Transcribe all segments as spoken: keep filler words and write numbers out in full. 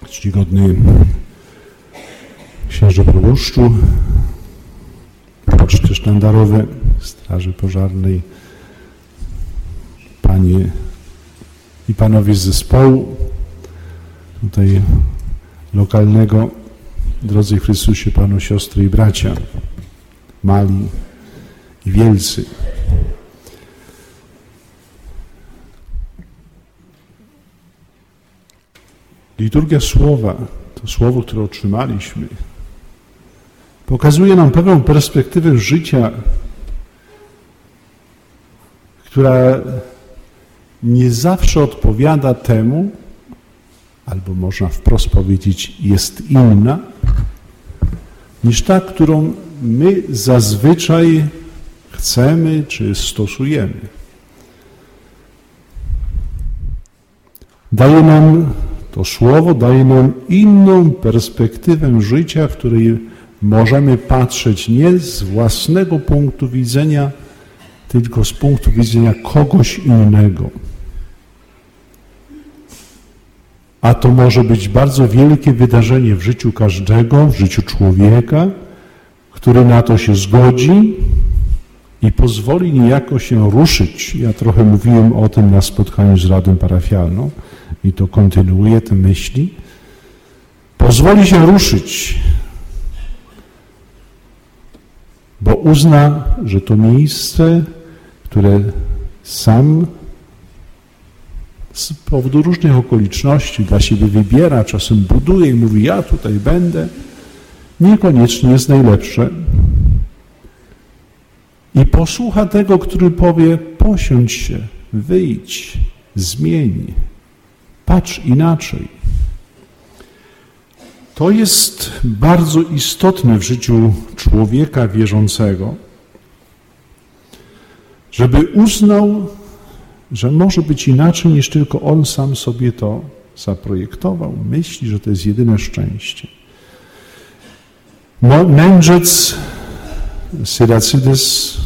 Czcigodny księże proboszczu, poczty sztandarowe Straży Pożarnej, panie i panowie z zespołu tutaj lokalnego, drodzy Chrystusie, Panu, siostry i bracia, mali i wielcy. Liturgia Słowa, to Słowo, które otrzymaliśmy, pokazuje nam pewną perspektywę życia, która nie zawsze odpowiada temu, albo można wprost powiedzieć, jest inna, niż ta, którą my zazwyczaj chcemy czy stosujemy. Daje nam to Słowo, daje nam inną perspektywę życia, w której możemy patrzeć nie z własnego punktu widzenia, tylko z punktu widzenia kogoś innego. A to może być bardzo wielkie wydarzenie w życiu każdego, w życiu człowieka, który na to się zgodzi i pozwoli niejako się ruszyć. Ja trochę mówiłem o tym na spotkaniu z Radą Parafialną i to kontynuuję te myśli. Pozwoli się ruszyć, bo uzna, że to miejsce, które sam z powodu różnych okoliczności dla siebie wybiera, czasem buduje i mówi, ja tutaj będę, niekoniecznie jest najlepsze. I posłucha tego, który powie, posiądź się, wyjdź, zmień, patrz inaczej. To jest bardzo istotne w życiu człowieka wierzącego, żeby uznał, że może być inaczej niż tylko on sam sobie to zaprojektował. Myśli, że to jest jedyne szczęście. Mędrzec Syracydes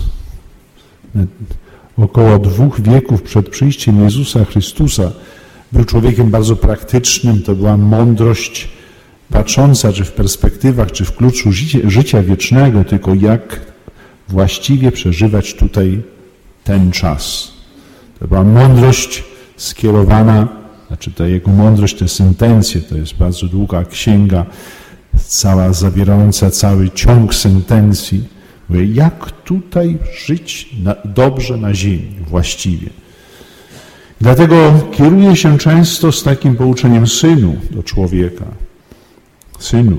około dwóch wieków przed przyjściem Jezusa Chrystusa był człowiekiem bardzo praktycznym. To była mądrość patrząca, czy w perspektywach, czy w kluczu życia, życia wiecznego, tylko jak właściwie przeżywać tutaj ten czas. To była mądrość skierowana, znaczy ta jego mądrość, te sentencje, to jest bardzo długa księga, cała zawierająca cały ciąg sentencji. Mówię, jak tutaj żyć na, dobrze na ziemi, właściwie. Dlatego kieruje się często z takim pouczeniem synu do człowieka. Synu,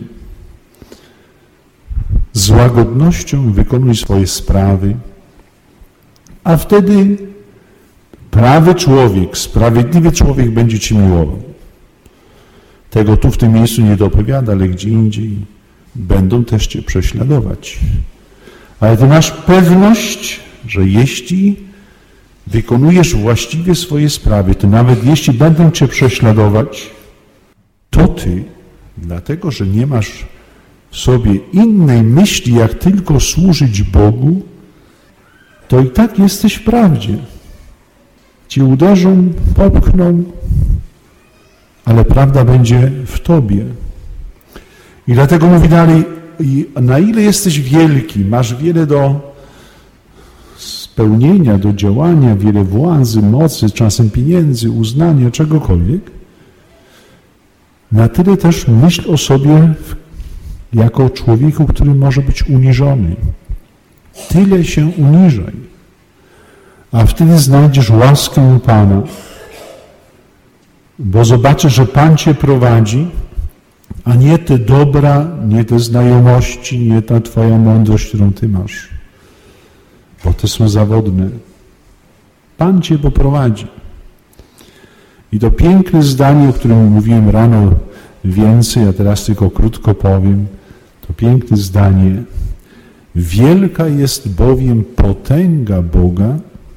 z łagodnością wykonuj swoje sprawy, a wtedy prawy człowiek, sprawiedliwy człowiek będzie Cię miłował. Tego tu w tym miejscu nie dopowiada, ale gdzie indziej będą też Cię prześladować. Ale Ty masz pewność, że jeśli wykonujesz właściwie swoje sprawy, to nawet jeśli będą Cię prześladować, to Ty, dlatego że nie masz w sobie innej myśli, jak tylko służyć Bogu, to i tak jesteś w prawdzie. Cię uderzą, popchną, ale prawda będzie w Tobie. I dlatego mówi dalej, na ile jesteś wielki, masz wiele do spełnienia, do działania, wiele władzy, mocy, czasem pieniędzy, uznania, czegokolwiek, na tyle też myśl o sobie jako człowieku, który może być uniżony. Tyle się uniżaj, a wtedy znajdziesz łaskę Pana, bo zobaczysz, że Pan Cię prowadzi, a nie te dobra, nie te znajomości, nie ta Twoja mądrość, którą Ty masz, bo te są zawodne. Pan Cię poprowadzi. I to piękne zdanie, o którym mówiłem rano więcej, a teraz tylko krótko powiem, to piękne zdanie. Wielka jest bowiem potęga Boga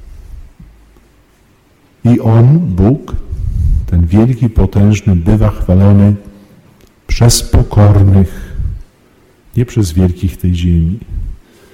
i On, Bóg, ten wielki, potężny, bywa chwalony przez pokornych, nie przez wielkich tej ziemi.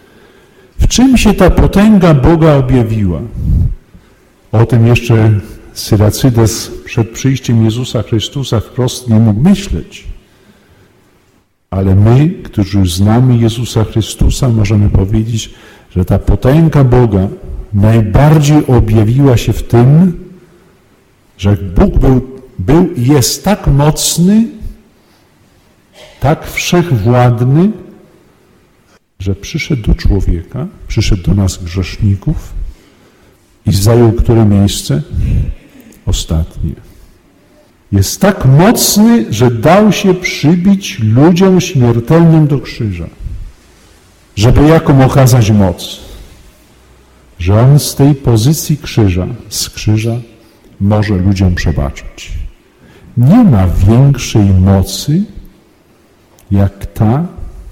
W czym się ta potęga Boga objawiła? O tym jeszcze Syracydes przed przyjściem Jezusa Chrystusa wprost nie mógł myśleć. Ale my, którzy już znamy Jezusa Chrystusa, możemy powiedzieć, że ta potęga Boga najbardziej objawiła się w tym, że Bóg był, był i jest tak mocny, tak wszechwładny, że przyszedł do człowieka, przyszedł do nas grzeszników i zajął które miejsce? Ostatnie. Jest tak mocny, że dał się przybić ludziom śmiertelnym do krzyża. Żeby jaką okazać moc? Że On z tej pozycji krzyża, z krzyża może ludziom przebaczyć. Nie ma większej mocy jak ta,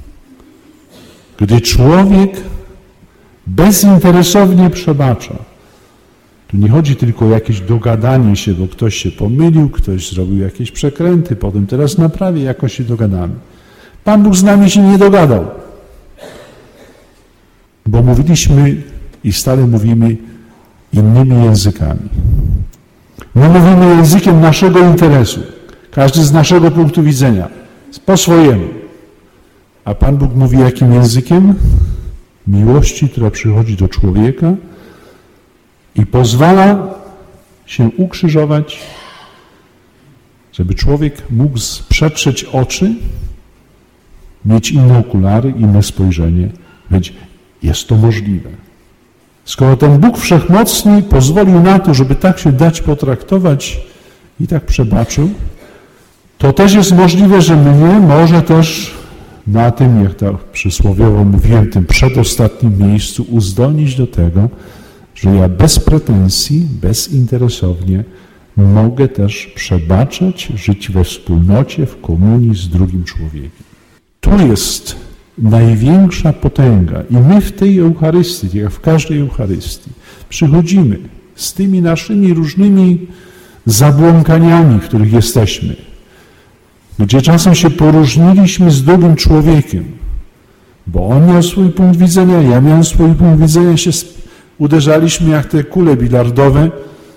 gdy człowiek bezinteresownie przebacza. Tu nie chodzi tylko o jakieś dogadanie się, bo ktoś się pomylił, ktoś zrobił jakieś przekręty, potem teraz naprawi, jakoś się dogadamy. Pan Bóg z nami się nie dogadał. Bo mówiliśmy i stale mówimy innymi językami. My mówimy językiem naszego interesu. Każdy z naszego punktu widzenia. Po swojemu. A Pan Bóg mówi jakim językiem? Miłości, która przychodzi do człowieka i pozwala się ukrzyżować, żeby człowiek mógł przetrzeć oczy, mieć inne okulary, inne spojrzenie. Więc jest to możliwe. Skoro ten Bóg Wszechmocny pozwolił na to, żeby tak się dać potraktować i tak przebaczył, to też jest możliwe, że mnie może też na tym, jak tak przysłowiowo mówiłem, tym przedostatnim miejscu uzdolnić do tego, że ja bez pretensji, bezinteresownie mogę też przebaczać, żyć we wspólnocie, w komunii z drugim człowiekiem. To jest największa potęga i my w tej Eucharystii, jak w każdej Eucharystii, przychodzimy z tymi naszymi różnymi zabłąkaniami, w których jesteśmy, gdzie czasem się poróżniliśmy z drugim człowiekiem, bo on miał swój punkt widzenia, ja miałem swój punkt widzenia, się uderzaliśmy jak te kule bilardowe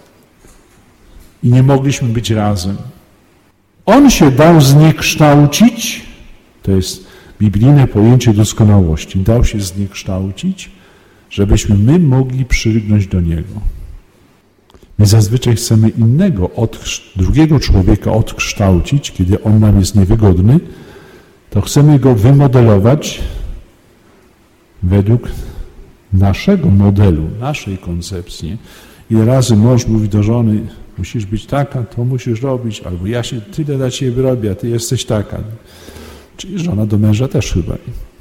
i nie mogliśmy być razem. On się dał zniekształcić, to jest biblijne pojęcie doskonałości, dał się zniekształcić, żebyśmy my mogli przylgnąć do Niego. My zazwyczaj chcemy innego, drugiego człowieka odkształcić, kiedy on nam jest niewygodny, to chcemy go wymodelować według naszego modelu, naszej koncepcji. Ile razy mąż mówi do żony, musisz być taka, to musisz robić, albo ja się tyle dla ciebie robię, a ty jesteś taka. Czyli żona do męża też chyba.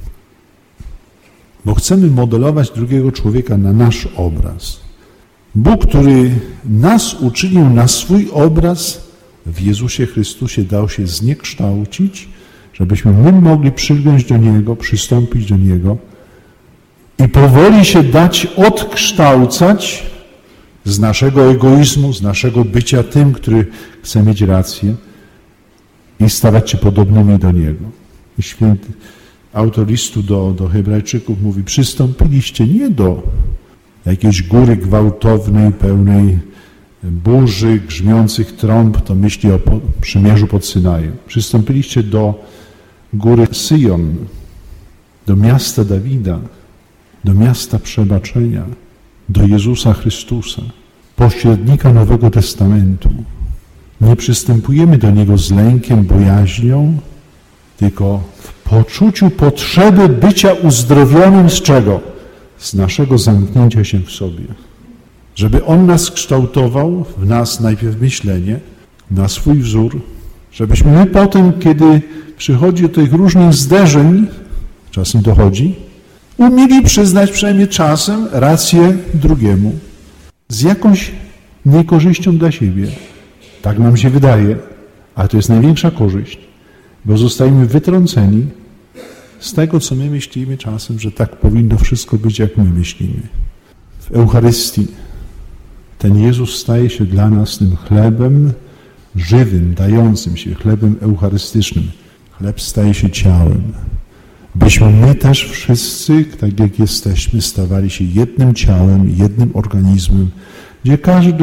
Bo chcemy modelować drugiego człowieka na nasz obraz. Bóg, który nas uczynił na swój obraz, w Jezusie Chrystusie dał się zniekształcić, żebyśmy my mogli przylgnąć do Niego, przystąpić do Niego i powoli się dać odkształcać z naszego egoizmu, z naszego bycia tym, który chce mieć rację i stawać się podobnymi do Niego. I święty autor listu do, do Hebrajczyków mówi, przystąpiliście nie do jakiejś góry gwałtownej, pełnej burzy, grzmiących trąb, to myśli o przymierzu pod Synajem. Przystąpiliście do góry Syjon, do miasta Dawida, do miasta przebaczenia, do Jezusa Chrystusa, pośrednika Nowego Testamentu. Nie przystępujemy do Niego z lękiem, bojaźnią, tylko w poczuciu potrzeby bycia uzdrowionym z czego? Z naszego zamknięcia się w sobie. Żeby On nas kształtował, w nas najpierw myślenie, na swój wzór, żebyśmy my potem, kiedy przychodzi do tych różnych zderzeń, czasem dochodzi, umieli przyznać przynajmniej czasem rację drugiemu z jakąś niekorzyścią dla siebie. Tak nam się wydaje, ale to jest największa korzyść, bo zostajemy wytrąceni z tego, co my myślimy czasem, że tak powinno wszystko być, jak my myślimy. W Eucharystii ten Jezus staje się dla nas tym chlebem żywym, dającym się, chlebem eucharystycznym. Chleb staje się ciałem. Byśmy my też wszyscy, tak jak jesteśmy, stawali się jednym ciałem, jednym organizmem, gdzie każdy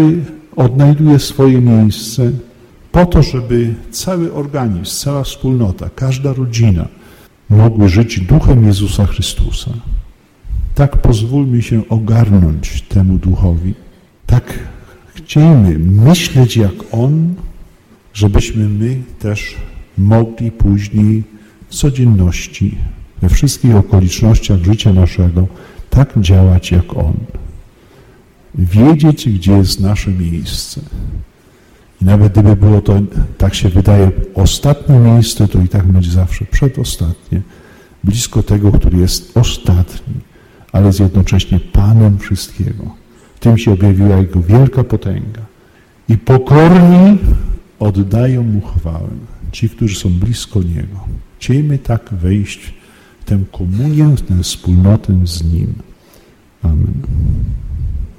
odnajduje swoje miejsce po to, żeby cały organizm, cała wspólnota, każda rodzina mogły żyć duchem Jezusa Chrystusa. Tak pozwólmy się ogarnąć temu duchowi. Tak chciejmy myśleć jak On, żebyśmy my też mogli później w codzienności, we wszystkich okolicznościach życia naszego tak działać jak On. Wiedzieć, gdzie jest nasze miejsce. I nawet gdyby było to, tak się wydaje, ostatnie miejsce, to i tak będzie zawsze przedostatnie, blisko tego, który jest ostatni, ale jest jednocześnie Panem wszystkiego. W tym się objawiła Jego wielka potęga. I pokorni oddają Mu chwałę. Ci, którzy są blisko Niego. Chciejmy tak wejść w tę komunię, w tę wspólnotę z Nim. Amen.